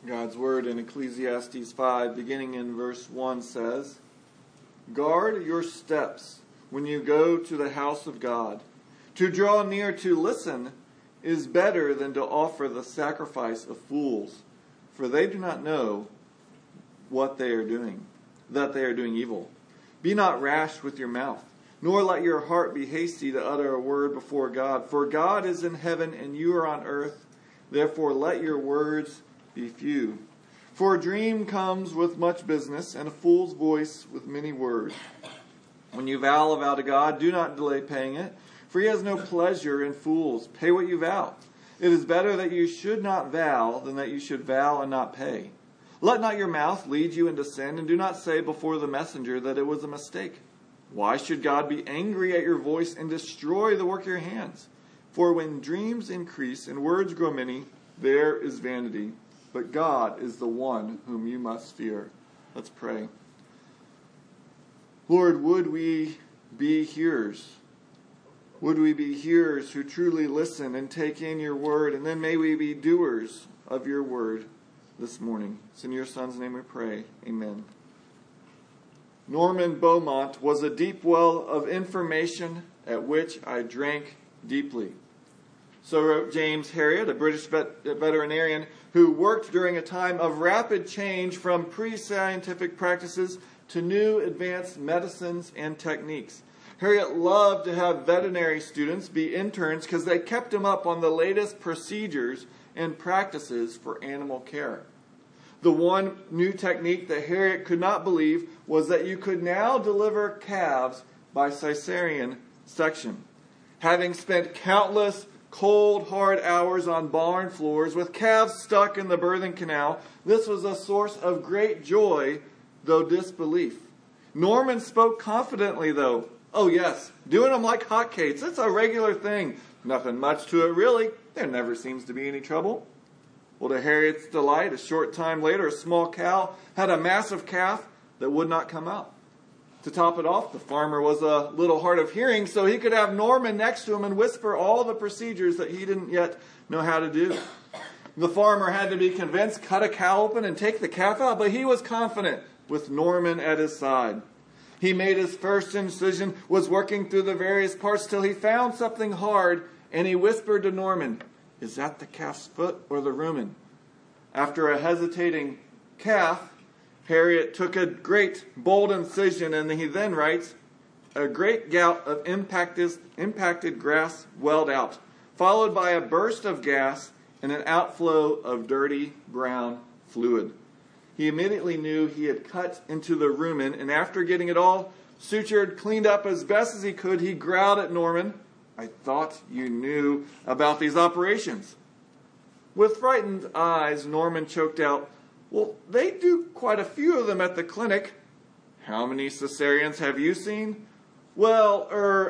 God's word in Ecclesiastes 5, beginning in verse 1, says, "Guard your steps when you go to the house of God. To draw near to listen is better than to offer the sacrifice of fools, for they do not know what they are doing, that they are doing evil. Be not rash with your mouth, nor let your heart be hasty to utter a word before God. For God is in heaven and you are on earth. Therefore let your words be few. For a dream comes with much business, and a fool's voice with many words. When you vow a vow to God, do not delay paying it, for he has no pleasure in fools. Pay what you vow. It is better that you should not vow than that you should vow and not pay. Let not your mouth lead you into sin, and do not say before the messenger that it was a mistake. Why should God be angry at your voice and destroy the work of your hands? For when dreams increase and words grow many, there is vanity. But God is the one whom you must fear." Let's pray. Lord, would we be hearers? Would we be hearers who truly listen and take in your word? And then may we be doers of your word this morning. It's in your Son's name we pray. Amen. Norman Beaumont was a deep well of information at which I drank deeply. So wrote James Herriot, a British veterinarian who worked during a time of rapid change from pre-scientific practices to new advanced medicines and techniques. Herriot loved to have veterinary students be interns because they kept him up on the latest procedures and practices for animal care. The one new technique that Herriot could not believe was that you could now deliver calves by cesarean section. Having spent countless cold, hard hours on barn floors with calves stuck in the birthing canal, this was a source of great joy, though disbelief. Norman spoke confidently, though. "Oh yes, doing them like hotcakes. It's a regular thing. Nothing much to it, really. There never seems to be any trouble." Well, to Herriot's delight, a short time later, a small cow had a massive calf that would not come out. To top it off, the farmer was a little hard of hearing, so he could have Norman next to him and whisper all the procedures that he didn't yet know how to do. The farmer had to be convinced, cut a cow open and take the calf out, but he was confident with Norman at his side. He made his first incision, was working through the various parts till he found something hard, and he whispered to Norman, "Is that the calf's foot or the rumen?" After a hesitating calf, Herriot took a great, bold incision, and he then writes, "A great gout of impacted grass welled out, followed by a burst of gas and an outflow of dirty brown fluid." He immediately knew he had cut into the rumen, and after getting it all sutured, cleaned up as best as he could, he growled at Norman, "I thought you knew about these operations." With frightened eyes, Norman choked out, "Well, they do quite a few of them at the clinic." "How many cesareans have you seen?" "Well,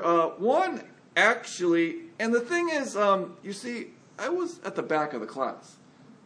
one actually. And the thing is, you see, I was at the back of the class."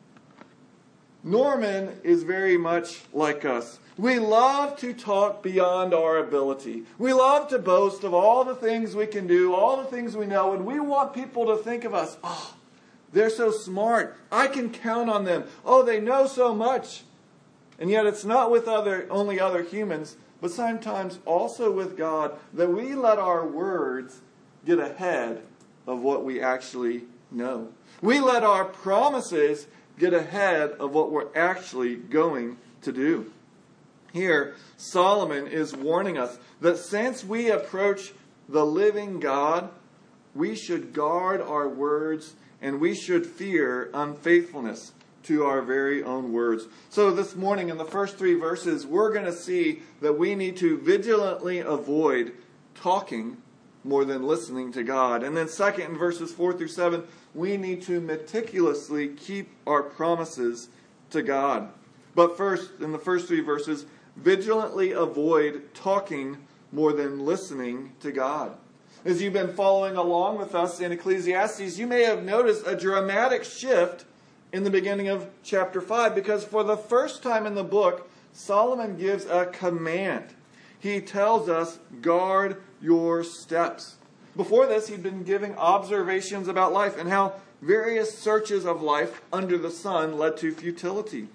Norman is very much like us. We love to talk beyond our ability. We love to boast of all the things we can do, all the things we know, and we want people to think of us, "Oh, they're so smart. I can count on them. Oh, they know so much." And yet it's not with only other humans, but sometimes also with God, that we let our words get ahead of what we actually know. We let our promises get ahead of what we're actually going to do. Here, Solomon is warning us that since we approach the living God, we should guard our words and we should fear unfaithfulness to our very own words. So this morning in the first 3 verses, we're going to see that we need to vigilantly avoid talking more than listening to God. And then second, in verses 4 through 7, we need to meticulously keep our promises to God. But first, in the first 3 verses, vigilantly avoid talking more than listening to God. As you've been following along with us in Ecclesiastes, you may have noticed a dramatic shift in the beginning of chapter 5, because for the first time in the book, Solomon gives a command. He tells us, guard your steps. Before this, he'd been giving observations about life and how various searches of life under the sun led to futility.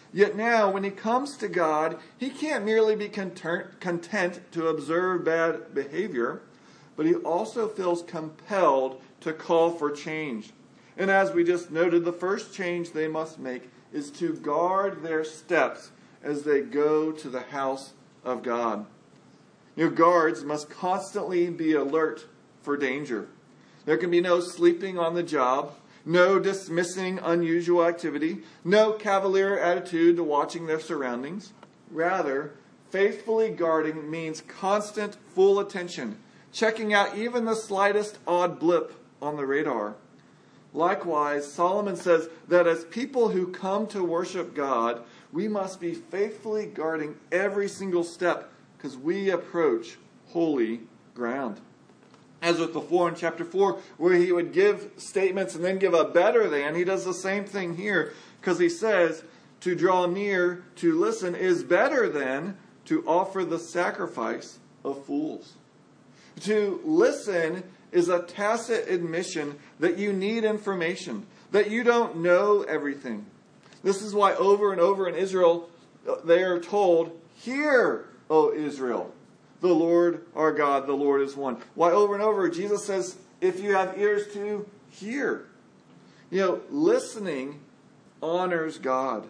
Yet now, when he comes to God, he can't merely be content to observe bad behavior, but he also feels compelled to call for change. And as we just noted, the first change they must make is to guard their steps as they go to the house of God. Guards must constantly be alert for danger. There can be no sleeping on the job, no dismissing unusual activity, no cavalier attitude to watching their surroundings. Rather, faithfully guarding means constant, full attention, checking out even the slightest odd blip on the radar. Likewise, Solomon says that as people who come to worship God, we must be faithfully guarding every single step because we approach holy ground. As with before in chapter 4, where he would give statements and then give a better than, he does the same thing here because he says to draw near, to listen, is better than to offer the sacrifice of fools. To listen is a tacit admission that you need information, that you don't know everything. This is why over and over in Israel, they are told, "Hear, O Israel, the Lord our God, the Lord is one." Why over and over, Jesus says, if you have ears to hear. Listening honors God.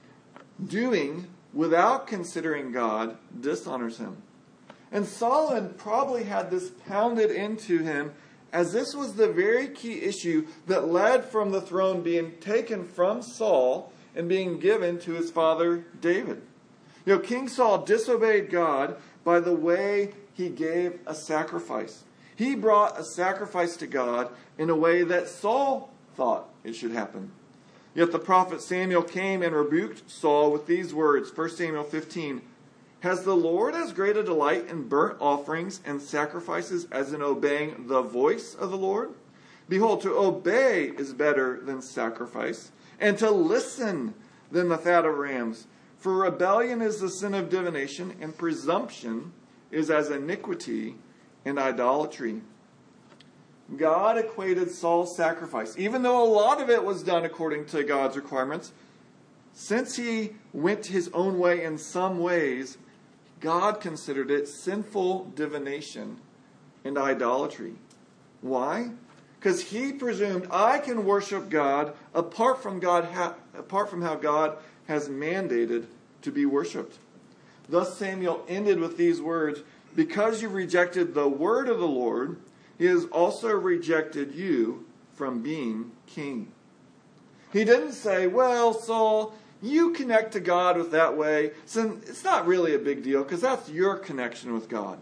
Doing without considering God dishonors him. And Solomon probably had this pounded into him as this was the very key issue that led from the throne being taken from Saul and being given to his father David. King Saul disobeyed God by the way he gave a sacrifice. He brought a sacrifice to God in a way that Saul thought it should happen. Yet the prophet Samuel came and rebuked Saul with these words, 1 Samuel 15, "Has the Lord as great a delight in burnt offerings and sacrifices as in obeying the voice of the Lord? Behold, to obey is better than sacrifice, and to listen than the fat of rams. For rebellion is the sin of divination, and presumption is as iniquity and idolatry." God equated Saul's sacrifice, even though a lot of it was done according to God's requirements. Since he went his own way in some ways, God considered it sinful divination and idolatry. Why? Because he presumed, I can worship God apart from how God has mandated to be worshipped. Thus Samuel ended with these words, "Because you rejected the word of the Lord, he has also rejected you from being king." He didn't say, "Well, Saul, you connect to God with that way, so it's not really a big deal because that's your connection with God."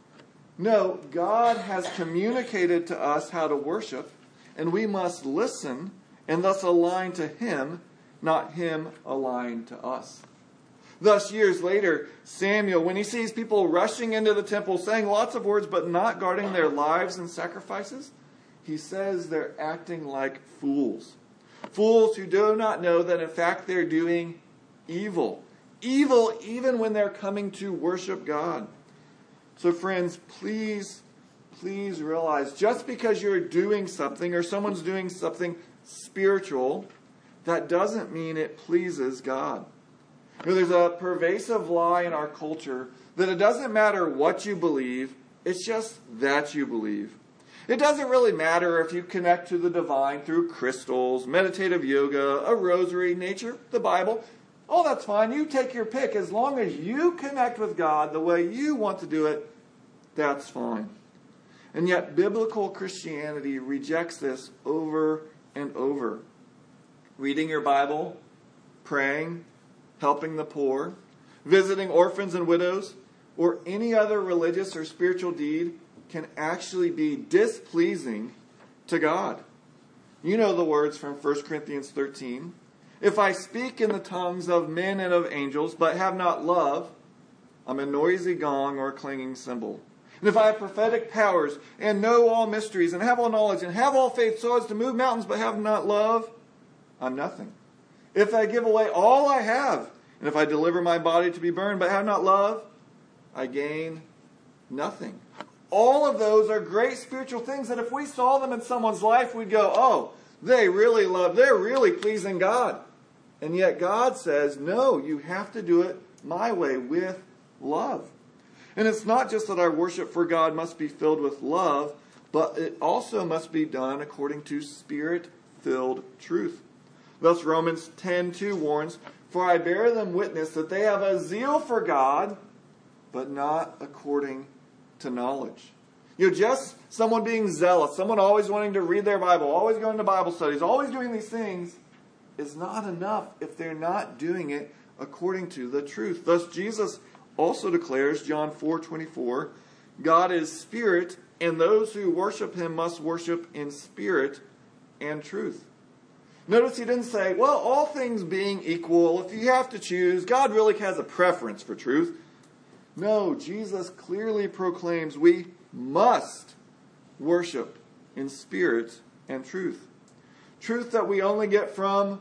No, God has communicated to us how to worship, and we must listen and thus align to him, not him align to us. Thus, years later, Samuel, when he sees people rushing into the temple, saying lots of words but not guarding their lives and sacrifices, he says they're acting like fools. Fools who do not know that in fact they're doing evil. Evil even when they're coming to worship God. So friends, please realize just because you're doing something or someone's doing something spiritual, that doesn't mean it pleases God. There's a pervasive lie in our culture that it doesn't matter what you believe, it's just that you believe. It doesn't really matter if you connect to the divine through crystals, meditative yoga, a rosary, nature, the Bible. Oh, that's fine. You take your pick. As long as you connect with God the way you want to do it, that's fine. And yet biblical Christianity rejects this over and over. Reading your Bible, praying, helping the poor, visiting orphans and widows, or any other religious or spiritual deed can actually be displeasing to God. You know the words from 1 Corinthians 13. "If I speak in the tongues of men and of angels, but have not love, I'm a noisy gong or a clanging cymbal. And if I have prophetic powers and know all mysteries and have all knowledge and have all faith so as to move mountains but have not love, I'm nothing. If I give away all I have, and if I deliver my body to be burned but have not love, I gain nothing." All of those are great spiritual things that if we saw them in someone's life, we'd go, oh, they're really pleasing God. And yet God says, no, you have to do it my way, with love. And it's not just that our worship for God must be filled with love, but it also must be done according to Spirit-filled truth. Thus Romans 10:2 warns, "For I bear them witness that they have a zeal for God, but not according to knowledge." Just someone being zealous, someone always wanting to read their Bible, always going to Bible studies, always doing these things, is not enough if they're not doing it according to the truth. Thus Jesus also declares, John 4:24, "God is spirit, and those who worship him must worship in spirit and truth." Notice he didn't say, well, all things being equal, if you have to choose, God really has a preference for truth. No, Jesus clearly proclaims we must worship in spirit and truth. Truth that we only get from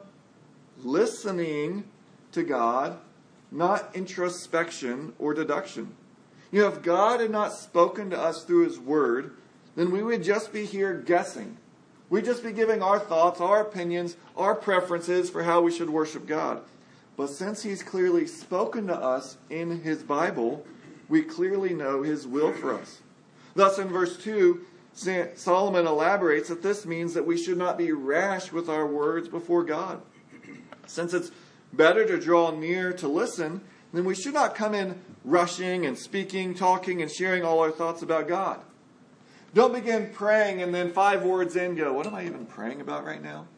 listening to God, not introspection or deduction. If God had not spoken to us through his word, then we would just be here guessing. We'd just be giving our thoughts, our opinions, our preferences for how we should worship God. But since he's clearly spoken to us in his Bible, we clearly know his will for us. Thus in verse 2, Solomon elaborates that this means that we should not be rash with our words before God. Since it's better to draw near to listen, then we should not come in rushing and speaking, talking, and sharing all our thoughts about God. Don't begin praying and then 5 words in go, what am I even praying about right now?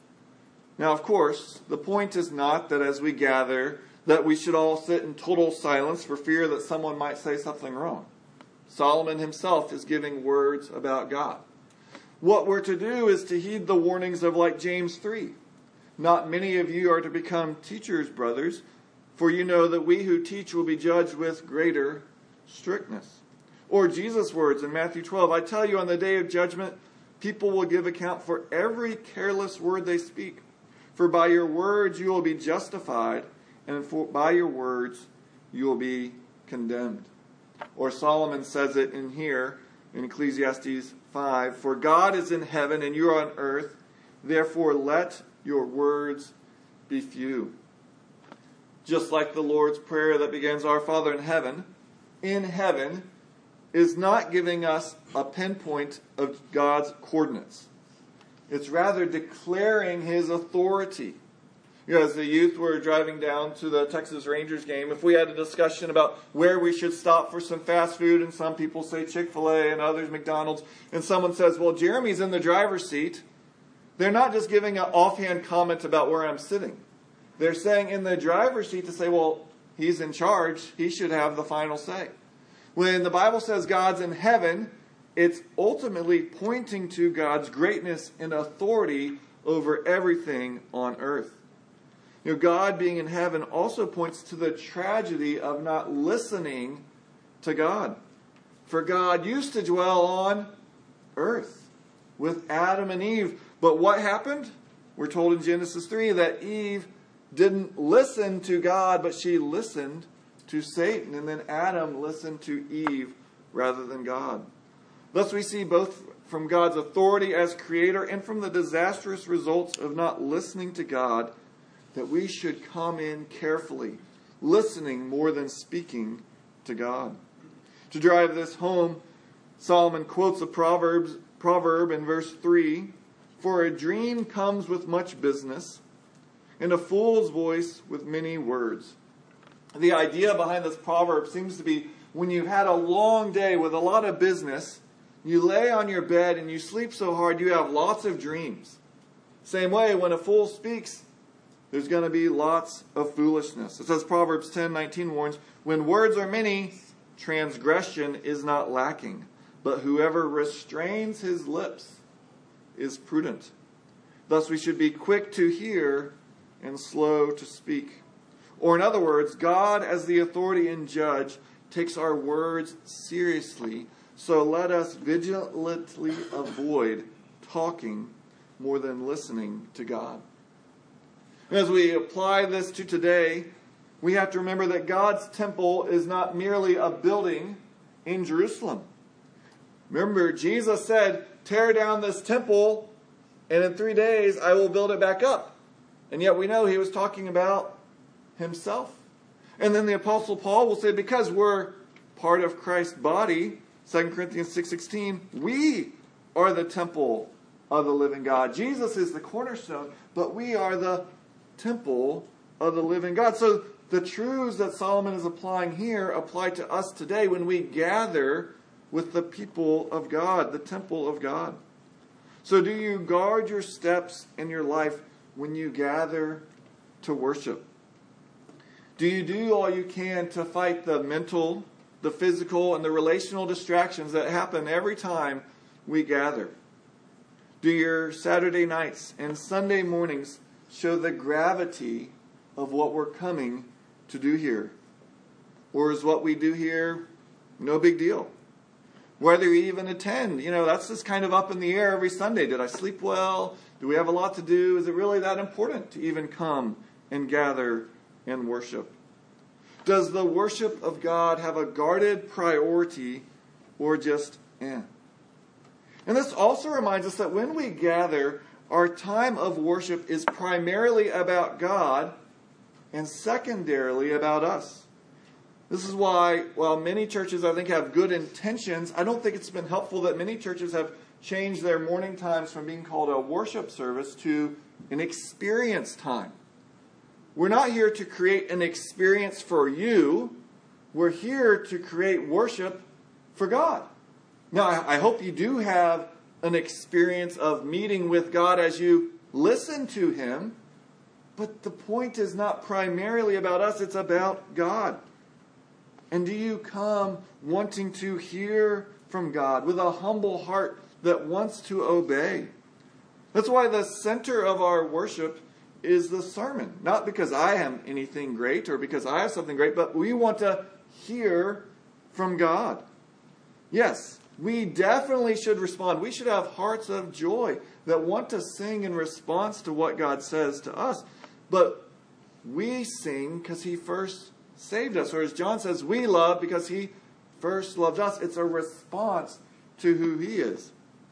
Now, of course, the point is not that as we gather, that we should all sit in total silence for fear that someone might say something wrong. Solomon himself is giving words about God. What we're to do is to heed the warnings of like James 3. Not many of you are to become teachers, brothers, for you know that we who teach will be judged with greater strictness. Or Jesus' words in Matthew 12, "I tell you, on the day of judgment, people will give account for every careless word they speak. For by your words you will be justified, and by your words you will be condemned." Or Solomon says it in here, in Ecclesiastes 5, "For God is in heaven and you are on earth, therefore let your words be few." Just like the Lord's Prayer that begins, "Our Father in heaven," is not giving us a pinpoint of God's coordinates. It's rather declaring his authority. As the youth were driving down to the Texas Rangers game, if we had a discussion about where we should stop for some fast food, and some people say Chick-fil-A and others McDonald's, and someone says, well, Jeremy's in the driver's seat, they're not just giving an offhand comment about where I'm sitting. They're saying in the driver's seat to say, well, he's in charge, he should have the final say. When the Bible says God's in heaven, it's ultimately pointing to God's greatness and authority over everything on earth. God being in heaven also points to the tragedy of not listening to God. For God used to dwell on earth with Adam and Eve. But what happened? We're told in Genesis 3 that Eve didn't listen to God, but she listened to Satan, and then Adam listened to Eve rather than God. Thus we see both from God's authority as creator and from the disastrous results of not listening to God that we should come in carefully, listening more than speaking to God. To drive this home, Solomon quotes a proverb in verse 3, "For a dream comes with much business, and a fool's voice with many words." The idea behind this proverb seems to be when you've had a long day with a lot of business, you lay on your bed and you sleep so hard you have lots of dreams. Same way, when a fool speaks, there's going to be lots of foolishness. It says Proverbs 10:19 warns, "When words are many, transgression is not lacking, but whoever restrains his lips is prudent." Thus we should be quick to hear and slow to speak. Or in other words, God as the authority and judge takes our words seriously, so let us vigilantly avoid talking more than listening to God. As we apply this to today, we have to remember that God's temple is not merely a building in Jerusalem. Remember, Jesus said, tear down this temple, and in 3 days I will build it back up. And yet we know he was talking about himself. And then the Apostle Paul will say, because we're part of Christ's body, 2 Corinthians 6:16, we are the temple of the living God. Jesus is the cornerstone, but we are the temple of the living God. So the truths that Solomon is applying here apply to us today when we gather with the people of God, the temple of God. So do you guard your steps in your life when you gather to worship? Do you do all you can to fight the mental, the physical, and the relational distractions that happen every time we gather? Do your Saturday nights and Sunday mornings show the gravity of what we're coming to do here? Or is what we do here no big deal? Whether you even attend, that's just kind of up in the air every Sunday. Did I sleep well? Do we have a lot to do? Is it really that important to even come and gather and worship? Does the worship of God have a guarded priority or just And this also reminds us that when we gather, our time of worship is primarily about God and secondarily about us. This is why, while many churches, I think, have good intentions, I don't think it's been helpful that many churches have changed their morning times from being called a worship service to an experience time. We're not here to create an experience for you. We're here to create worship for God. Now, I hope you do have an experience of meeting with God as you listen to Him, but the point is not primarily about us, it's about God. And do you come wanting to hear from God with a humble heart that wants to obey? That's why the center of our worship is the sermon. Not because I am anything great or because I have something great, but we want to hear from God. Yes, we definitely should respond. We should have hearts of joy that want to sing in response to what God says to us. But we sing because He first saved us. Or as John says, we love because He first loved us. It's a response to who He is.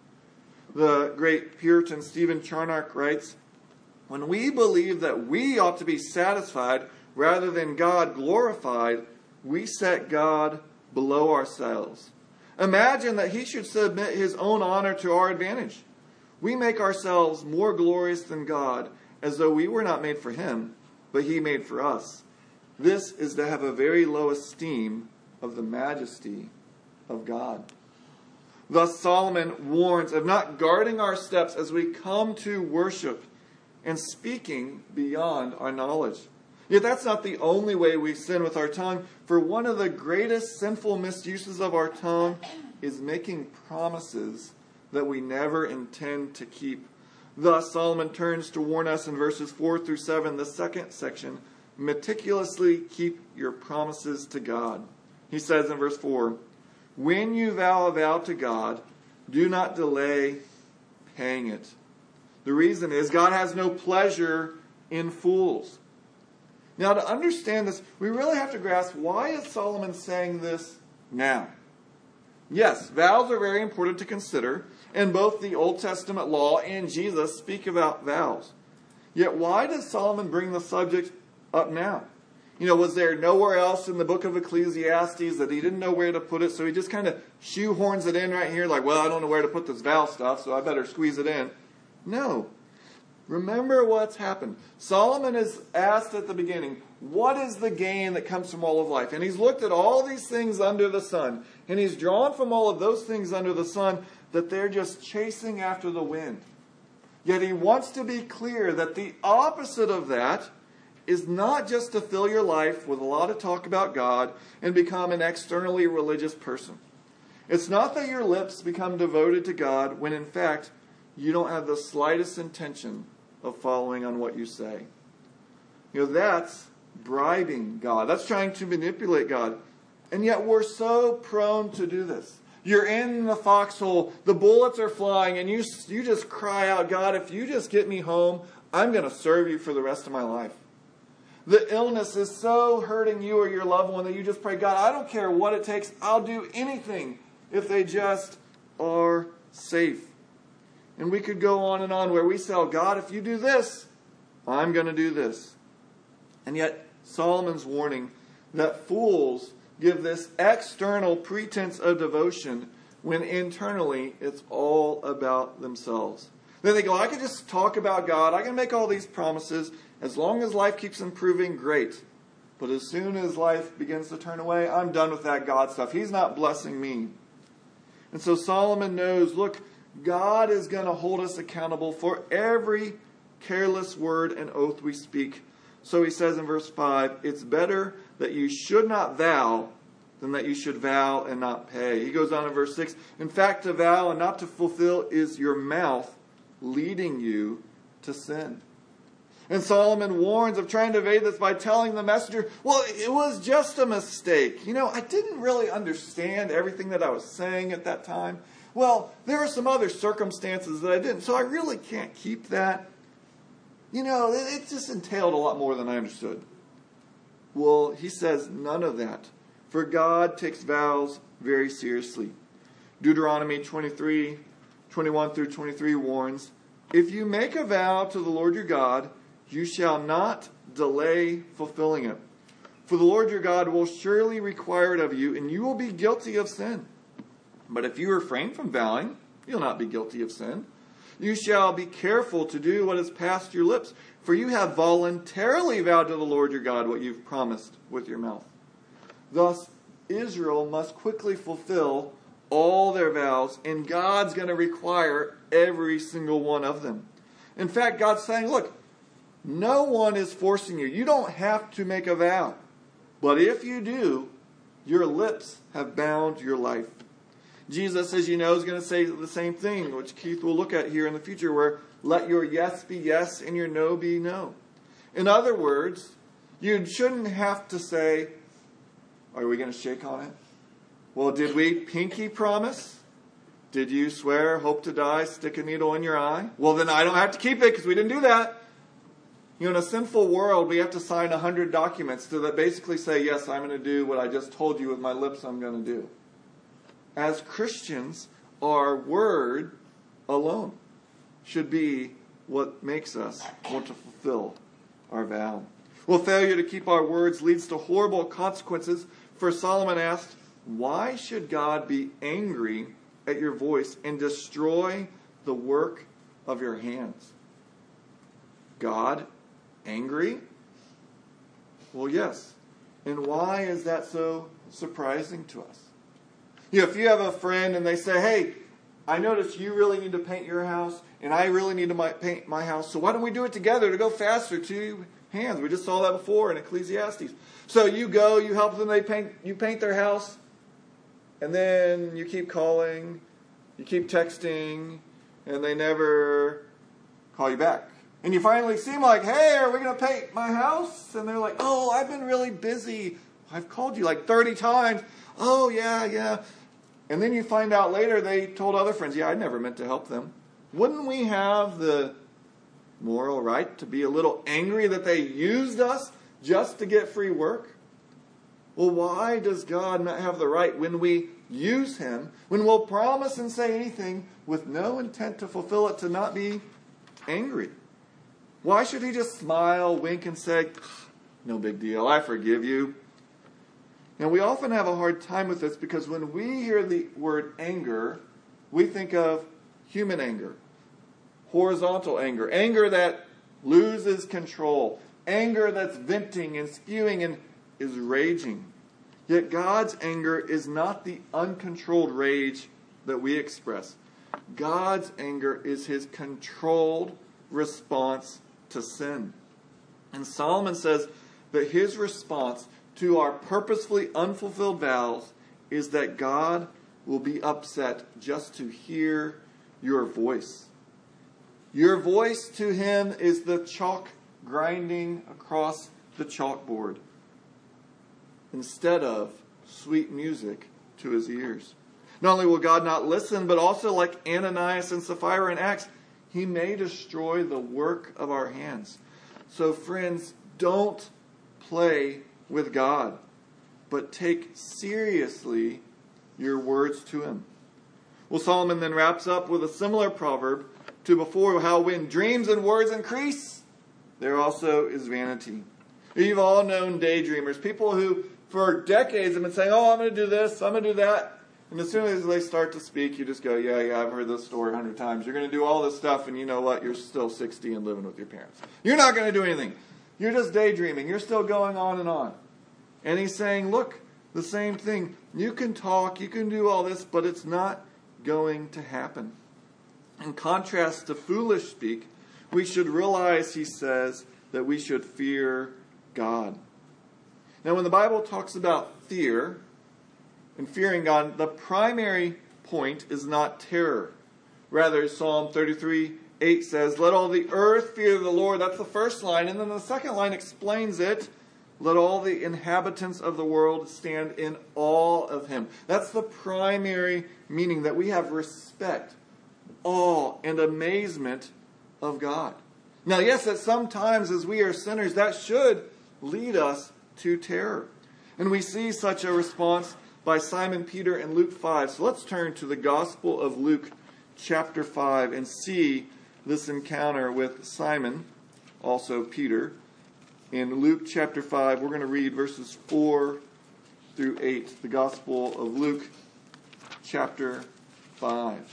The great Puritan Stephen Charnock writes, when we believe that we ought to be satisfied rather than God glorified, we set God below ourselves. Imagine that He should submit His own honor to our advantage. We make ourselves more glorious than God, as though we were not made for Him, but He made for us. This is to have a very low esteem of the majesty of God. Thus Solomon warns of not guarding our steps as we come to worship and speaking beyond our knowledge. Yet that's not the only way we sin with our tongue, for one of the greatest sinful misuses of our tongue is making promises that we never intend to keep. Thus Solomon turns to warn us in verses 4 through 7, the second section, meticulously keep your promises to God. He says in verse 4, when you vow a vow to God, do not delay paying it. The reason is God has no pleasure in fools. Now, to understand this, we really have to grasp, why is Solomon saying this now? Yes, vows are very important to consider, and both the Old Testament law and Jesus speak about vows. Yet why does Solomon bring the subject up now? Was there nowhere else in the book of Ecclesiastes that he didn't know where to put it, so he just kind of shoehorns it in right here, like, well, I don't know where to put this vow stuff, so I better squeeze it in. No. Remember what's happened. Solomon is asked at the beginning, what is the gain that comes from all of life? And he's looked at all these things under the sun, and he's drawn from all of those things under the sun that they're just chasing after the wind. Yet he wants to be clear that the opposite of that is not just to fill your life with a lot of talk about God and become an externally religious person. It's not that your lips become devoted to God when in fact you don't have the slightest intention of following on what you say. That's bribing God. That's trying to manipulate God. And yet we're so prone to do this. You're in the foxhole, the bullets are flying, and you just cry out, God, if you just get me home, I'm going to serve you for the rest of my life. The illness is so hurting you or your loved one that you just pray, God, I don't care what it takes. I'll do anything if they just are safe. And we could go on and on where we say, God, if you do this, I'm going to do this. And yet Solomon's warning that fools give this external pretense of devotion when internally it's all about themselves. Then they go, I can just talk about God. I can make all these promises. As long as life keeps improving, great. But as soon as life begins to turn away, I'm done with that God stuff. He's not blessing me. And so Solomon knows, look, God is going to hold us accountable for every careless word and oath we speak. So he says in verse 5, it's better that you should not vow than that you should vow and not pay. He goes on in verse 6, in fact, to vow and not to fulfill is your mouth leading you to sin. And Solomon warns of trying to evade this by telling the messenger, well, it was just a mistake. I didn't really understand everything that I was saying at that time. Well, there are some other circumstances that I didn't, so I really can't keep that. It just entailed a lot more than I understood. Well, he says none of that. For God takes vows very seriously. Deuteronomy 23, 21 through 23 warns, if you make a vow to the Lord your God, you shall not delay fulfilling it. For the Lord your God will surely require it of you, and you will be guilty of sin. But if you refrain from vowing, you'll not be guilty of sin. You shall be careful to do what has passed your lips, for you have voluntarily vowed to the Lord your God what you've promised with your mouth. Thus, Israel must quickly fulfill all their vows, and God's going to require every single one of them. In fact, God's saying, look, no one is forcing you. You don't have to make a vow. But if you do, your lips have bound your life. Jesus, as you know, is going to say the same thing, which Keith will look at here in the future, where let your yes be yes and your no be no. In other words, you shouldn't have to say, are we going to shake on it? Well, did we pinky promise? Did you swear, hope to die, stick a needle in your eye? Well, then I don't have to keep it because we didn't do that. In a sinful world, we have to sign 100 documents that basically say, yes, I'm going to do what I just told you with my lips I'm going to do. As Christians, our word alone should be what makes us want to fulfill our vow. Well, failure to keep our words leads to horrible consequences. For Solomon asked, why should God be angry at your voice and destroy the work of your hands? God angry? Well, yes. And why is that so surprising to us? If you have a friend and they say, hey, I noticed you really need to paint your house and I really need to paint my house, so why don't we do it together to go faster, two hands? We just saw that before in Ecclesiastes. So you go, you help them, you paint their house, and then you keep calling, you keep texting, and they never call you back. And you finally seem like, hey, are we going to paint my house? And they're like, oh, I've been really busy. I've called you like 30 times. Oh, yeah. And then you find out later they told other friends, yeah, I never meant to help them. Wouldn't we have the moral right to be a little angry that they used us just to get free work? Well, why does God not have the right when we use him, when we'll promise and say anything with no intent to fulfill it, to not be angry? Why should he just smile, wink, and say, no big deal, I forgive you? Now, we often have a hard time with this because when we hear the word anger, we think of human anger, horizontal anger, anger that loses control, anger that's venting and spewing and is raging. Yet God's anger is not the uncontrolled rage that we express. God's anger is his controlled response to sin. And Solomon says that his response to our purposefully unfulfilled vows is that God will be upset just to hear your voice. Your voice to him is the chalk grinding across the chalkboard instead of sweet music to his ears. Not only will God not listen, but also like Ananias and Sapphira in Acts, he may destroy the work of our hands. So friends, don't play with God, but take seriously your words to him. Well, Solomon then wraps up with a similar proverb to before, how when dreams and words increase, there also is vanity. You've all known daydreamers, people who for decades have been saying, oh, I'm going to do this, I'm going to do that. And as soon as they start to speak, you just go, yeah, I've heard this story 100 times. You're going to do all this stuff, and you know what? You're still 60 and living with your parents. You're not going to do anything. You're just daydreaming. You're still going on and on. And he's saying, look, the same thing. You can talk, you can do all this, but it's not going to happen. In contrast to foolish speak, we should realize, he says, that we should fear God. Now, when the Bible talks about fear and fearing God, the primary point is not terror. Rather, Psalm 33:8 says, let all the earth fear the Lord. That's the first line. And then the second line explains it. Let all the inhabitants of the world stand in awe of him. That's the primary meaning, that we have respect, awe, and amazement of God. Now, yes, that sometimes as we are sinners, that should lead us to terror. And we see such a response by Simon Peter in Luke 5. So let's turn to the Gospel of Luke chapter 5 and see this encounter with Simon, also Peter. In Luke chapter 5, we're going to read verses 4 through 8. The Gospel of Luke chapter 5.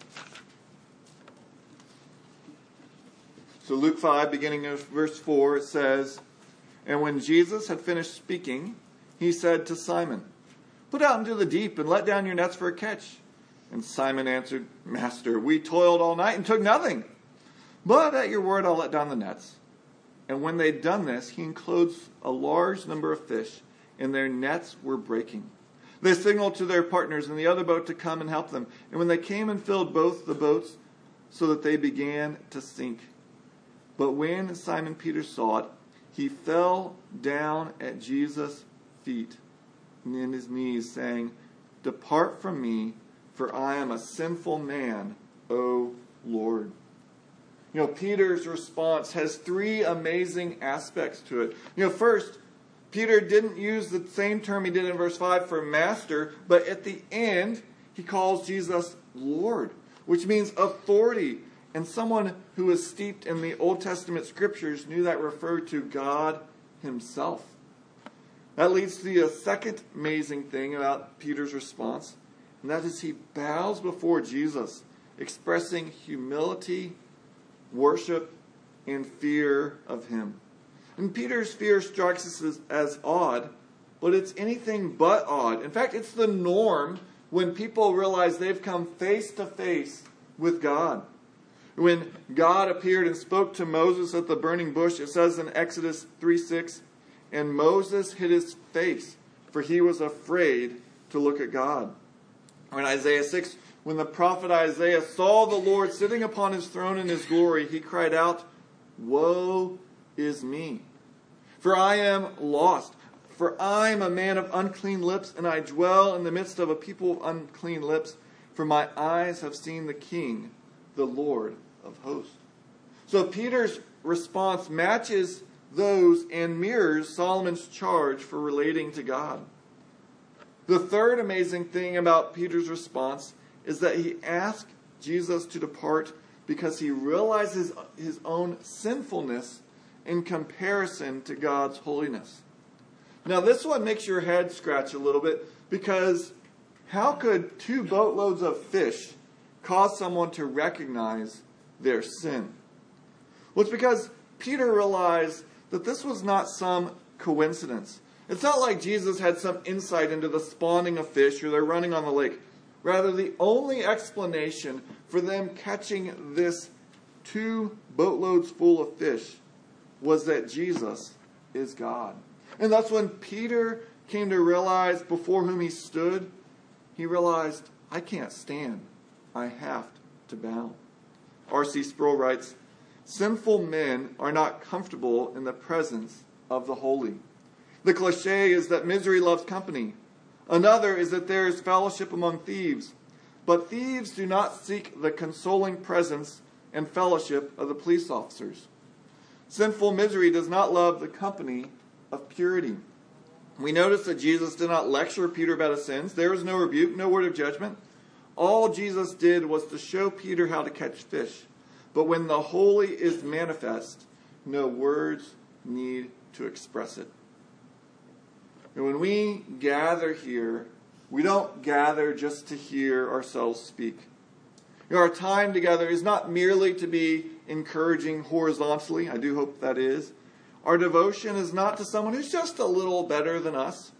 So Luke 5, beginning of verse 4, it says, and when Jesus had finished speaking, he said to Simon, put out into the deep and let down your nets for a catch. And Simon answered, Master, we toiled all night and took nothing. But at your word I'll let down the nets. And when they'd done this, he enclosed a large number of fish, and their nets were breaking. They signaled to their partners in the other boat to come and help them. And when they came and filled both the boats, so that they began to sink. But when Simon Peter saw it, he fell down at Jesus' feet and in his knees, saying, depart from me, for I am a sinful man, O Lord. You know, Peter's response has three amazing aspects to it. You know, first, Peter didn't use the same term he did in verse 5 for master, but at the end, he calls Jesus Lord, which means authority. And someone who was steeped in the Old Testament scriptures knew that referred to God himself. That leads to the second amazing thing about Peter's response, and that is he bows before Jesus, expressing humility, worship, and fear of him. And Peter's fear strikes us as odd, but it's anything but odd. In fact, it's the norm when people realize they've come face to face with God. When God appeared and spoke to Moses at the burning bush, it says in Exodus 3:6, and Moses hid his face, for he was afraid to look at God. Or in Isaiah 6, when the prophet Isaiah saw the Lord sitting upon his throne in his glory, he cried out, woe is me, for I am lost. For I am a man of unclean lips, and I dwell in the midst of a people of unclean lips, for my eyes have seen the King, the Lord of hosts. So Peter's response matches those and mirrors Solomon's charge for relating to God. The third amazing thing about Peter's response is that he asked Jesus to depart because he realizes his own sinfulness in comparison to God's holiness. Now this one makes your head scratch a little bit, because how could 2 boatloads of fish cause someone to recognize their sin? Well, it's because Peter realized that this was not some coincidence. It's not like Jesus had some insight into the spawning of fish or they're running on the lake. Rather, the only explanation for them catching this 2 boatloads full of fish was that Jesus is God. And that's when Peter came to realize before whom he stood, he realized, I can't stand. I have to bow. R.C. Sproul writes, sinful men are not comfortable in the presence of the holy. The cliche is that misery loves company. Another is that there is fellowship among thieves. But thieves do not seek the consoling presence and fellowship of the police officers. Sinful misery does not love the company of purity. We notice that Jesus did not lecture Peter about his sins. There was no rebuke, no word of judgment. All Jesus did was to show Peter how to catch fish. But when the holy is manifest, no words need to express it. And when we gather here, we don't gather just to hear ourselves speak. Our time together is not merely to be encouraging horizontally. I do hope that is. Our devotion is not to someone who's just a little better than us.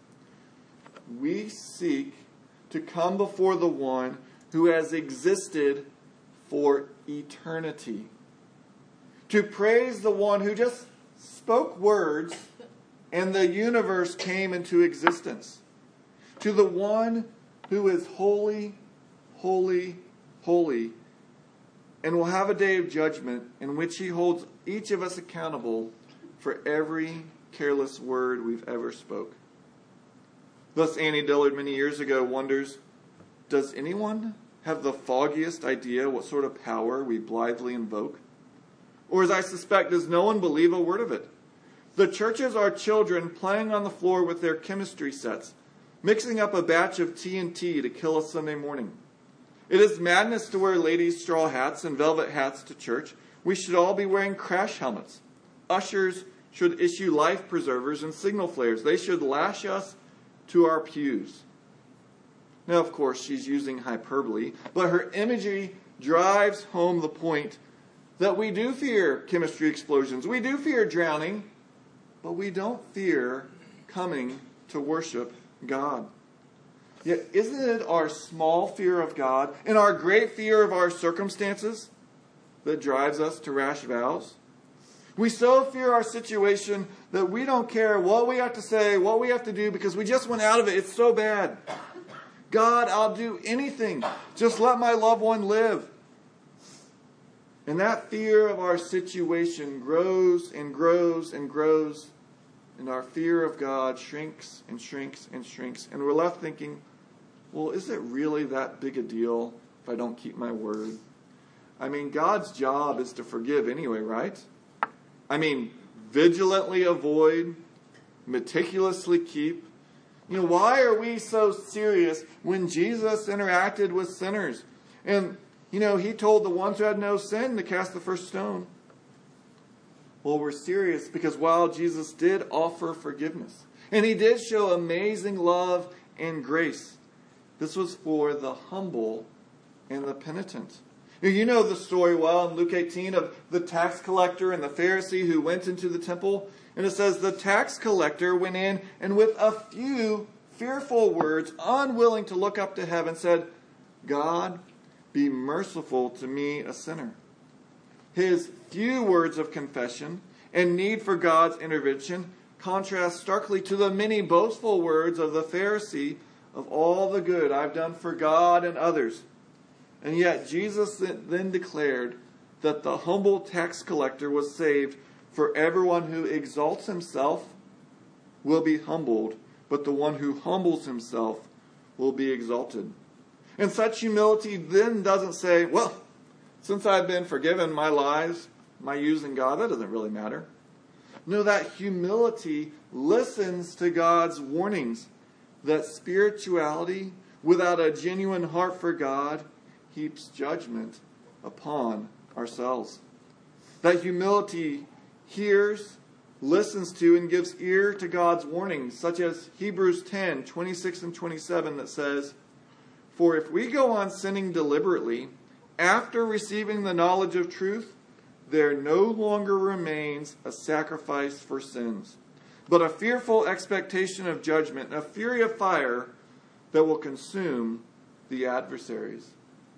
We seek to come before the one who has existed for eternity. To praise the one who just spoke words and the universe came into existence. To the one who is holy, holy, holy, and will have a day of judgment in which he holds each of us accountable for every careless word we've ever spoke. Thus, Annie Dillard many years ago wonders, does anyone have the foggiest idea what sort of power we blithely invoke? Or, as I suspect, does no one believe a word of it? The churches are children playing on the floor with their chemistry sets, mixing up a batch of TNT to kill a Sunday morning. It is madness to wear ladies' straw hats and velvet hats to church. We should all be wearing crash helmets. Ushers should issue life preservers and signal flares. They should lash us to our pews. Now, of course, she's using hyperbole, but her imagery drives home the point that we do fear chemistry explosions. We do fear drowning, but we don't fear coming to worship God. Yet, isn't it our small fear of God and our great fear of our circumstances that drives us to rash vows? We so fear our situation that we don't care what we have to say, what we have to do, because we just went out of it. It's so bad. God, I'll do anything. Just let my loved one live. And that fear of our situation grows and grows and grows. And our fear of God shrinks and shrinks and shrinks. And we're left thinking, well, is it really that big a deal if I don't keep my word? I mean, God's job is to forgive anyway, right? I mean, vigilantly avoid, meticulously keep. Why are we so serious when Jesus interacted with sinners? And, he told the ones who had no sin to cast the first stone. Well, we're serious because while Jesus did offer forgiveness, and he did show amazing love and grace, this was for the humble and the penitent. You know the story well in Luke 18 of the tax collector and the Pharisee who went into the temple. And it says the tax collector went in and with a few fearful words, unwilling to look up to heaven, said, God, be merciful to me, a sinner. His few words of confession and need for God's intervention contrast starkly to the many boastful words of the Pharisee of all the good I've done for God and others. And yet Jesus then declared that the humble tax collector was saved, for everyone who exalts himself will be humbled, but the one who humbles himself will be exalted. And such humility then doesn't say, well, since I've been forgiven my lies, my using God, that doesn't really matter. No, that humility listens to God's warnings that spirituality without a genuine heart for God heaps judgment upon ourselves. That humility hears, listens to, and gives ear to God's warnings, such as Hebrews 10, 26 and 27 that says, for if we go on sinning deliberately, after receiving the knowledge of truth, there no longer remains a sacrifice for sins, but a fearful expectation of judgment, a fury of fire that will consume the adversaries.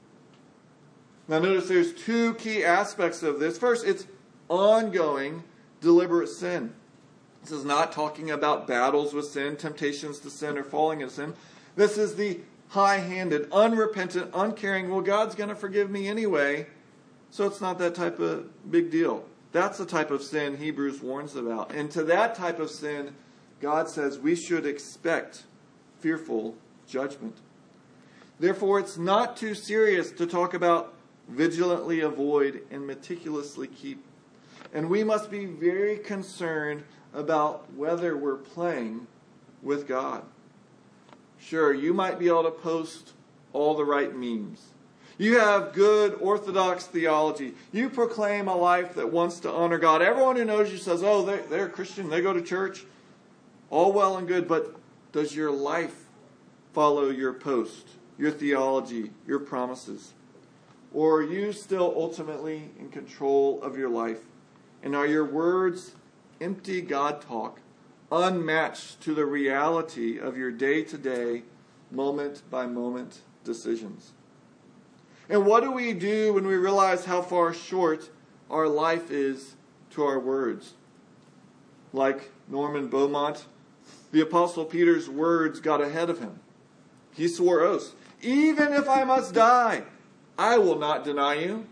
Now notice there's two key aspects of this. First, it's ongoing, deliberate sin. This is not talking about battles with sin, temptations to sin, or falling into sin. This is the high-handed, unrepentant, uncaring, well, God's going to forgive me anyway, so it's not that type of big deal. That's the type of sin Hebrews warns about. And to that type of sin, God says we should expect fearful judgment. Therefore, it's not too serious to talk about vigilantly avoid and meticulously keep. And we must be very concerned about whether we're playing with God. Sure, you might be able to post all the right memes. You have good orthodox theology. You proclaim a life that wants to honor God. Everyone who knows you says, oh, they're a Christian, they go to church. All well and good, but does your life follow your post, your theology, your promises? Or are you still ultimately in control of your life? And are your words empty God talk, unmatched to the reality of your day-to-day, moment-by-moment decisions? And what do we do when we realize how far short our life is to our words? Like Norman Beaumont, the Apostle Peter's words got ahead of him. He swore oaths. Even if I must die, I will not deny you.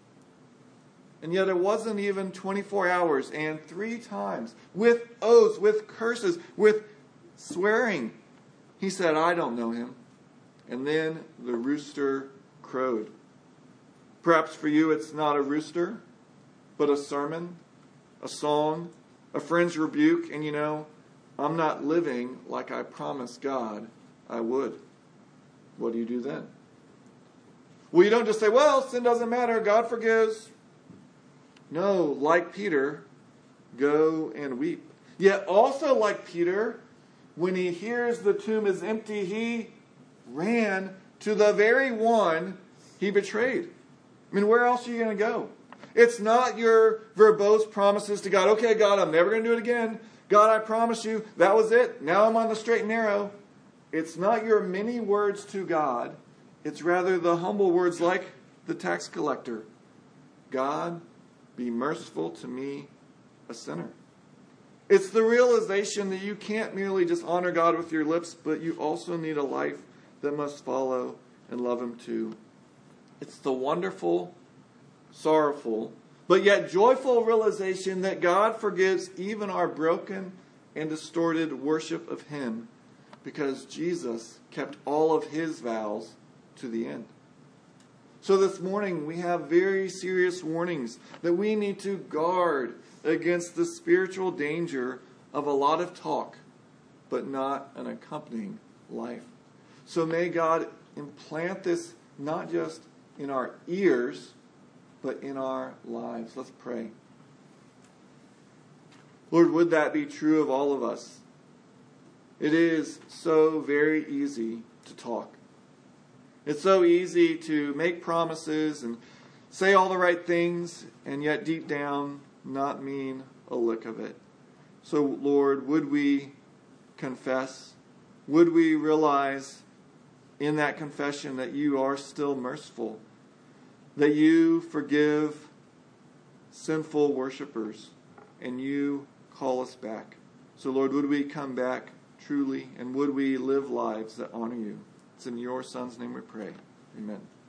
And yet it wasn't even 24 hours, and 3 times, with oaths, with curses, with swearing, he said, I don't know him. And then the rooster crowed. Perhaps for you it's not a rooster, but a sermon, a song, a friend's rebuke, and I'm not living like I promised God I would. What do you do then? Well, you don't just say, well, sin doesn't matter, God forgives. No, like Peter, go and weep. Yet also like Peter, when he hears the tomb is empty, he ran to the very one he betrayed. I mean, where else are you going to go? It's not your verbose promises to God. Okay, God, I'm never going to do it again. God, I promise you, that was it. Now I'm on the straight and narrow. It's not your many words to God. It's rather the humble words like the tax collector. God, be merciful to me, a sinner. It's the realization that you can't merely just honor God with your lips, but you also need a life that must follow and love Him too. It's the wonderful, sorrowful, but yet joyful realization that God forgives even our broken and distorted worship of Him because Jesus kept all of His vows to the end. So this morning we have very serious warnings that we need to guard against the spiritual danger of a lot of talk, but not an accompanying life. So may God implant this not just in our ears, but in our lives. Let's pray. Lord, would that be true of all of us? It is so very easy to talk. It's so easy to make promises and say all the right things, and yet deep down not mean a lick of it. So, Lord, would we confess? Would we realize in that confession that you are still merciful, that you forgive sinful worshipers, and you call us back? So, Lord, would we come back truly, and would we live lives that honor you? It's in your Son's name we pray. Amen.